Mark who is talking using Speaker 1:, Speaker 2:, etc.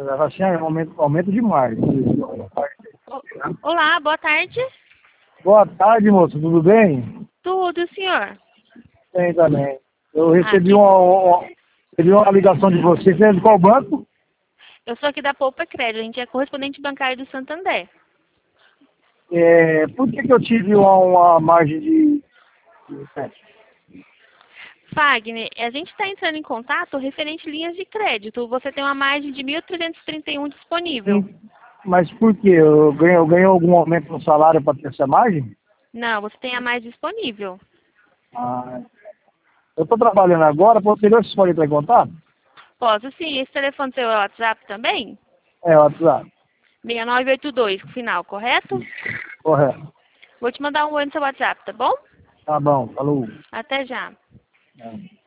Speaker 1: assim, aumento demais.
Speaker 2: Olá, boa tarde.
Speaker 1: Boa tarde, moço, tudo bem?
Speaker 2: Tudo, senhor?
Speaker 1: Bem também. Eu recebi
Speaker 2: Aqui,
Speaker 1: recebi uma ligação de você. Você é de qual banco?
Speaker 2: eu sou aqui da Poupa Crédito, a gente é correspondente bancário do Santander.
Speaker 1: Por que eu tive uma margem de...
Speaker 2: Fagner, a gente está entrando em contato referente linhas de crédito. Você tem uma margem de 1.331 disponível.
Speaker 1: Sim, mas por quê? Eu ganhei algum aumento no salário para ter essa margem?
Speaker 2: Não, você tem a mais disponível.
Speaker 1: Ah, eu estou trabalhando agora, posterior vocês podem entrar em contato?
Speaker 2: Posso sim, esse telefone seu é o WhatsApp também?
Speaker 1: É, o WhatsApp.
Speaker 2: 6982, final, correto?
Speaker 1: Correto.
Speaker 2: Vou te mandar um oi no seu WhatsApp, tá bom?
Speaker 1: Tá bom, falou.
Speaker 2: Até já.
Speaker 1: É.